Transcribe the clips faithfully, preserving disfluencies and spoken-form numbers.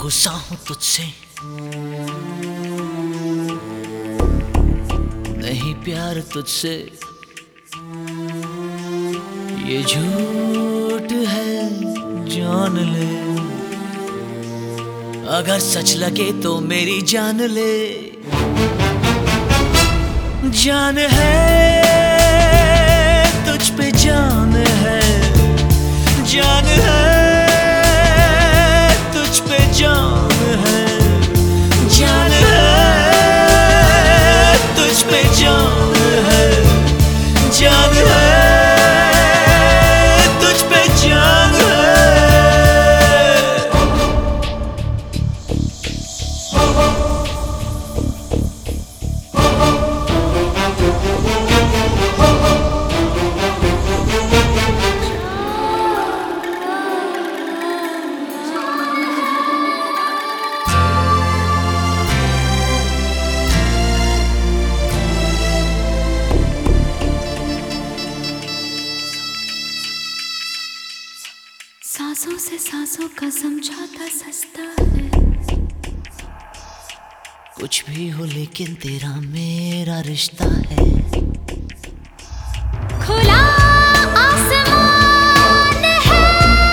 बेगुस्सा हूं तुझसे, नहीं प्यार तुझसे, ये झूठ है जान ले। अगर सच लगे तो मेरी जान ले। जान है तुझ पे जान है, जान है तुझ पे जान है, जान है तुझ पे जान है, जान है तुझ पे जान है। सांसों से सांसों का समझौता सस्ता है। कुछ भी हो लेकिन तेरा मेरा रिश्ता है। खुला आसमान है,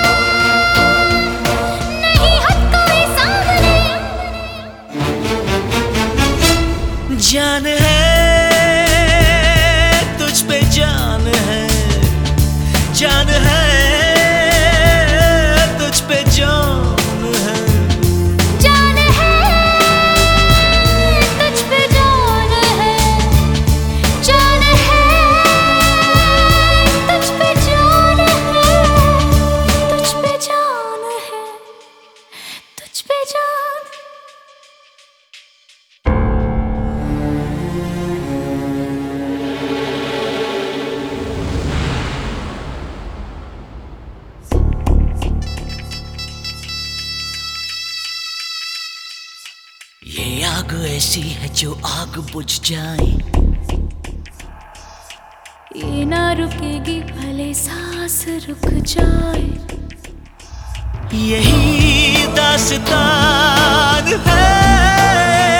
नहीं हद कोई सामने। जान है तुझ पे जान है, जान है तुझ पे जान है, जान है तुझ पे जान है, जान है तुझ पे जान है, तुझ पे जान है, तुझ पे जान। ये आग ऐसी है जो आग बुझ जाए, ये ना रुकेगी भले सांस रुक जाए। यही दास्तान है।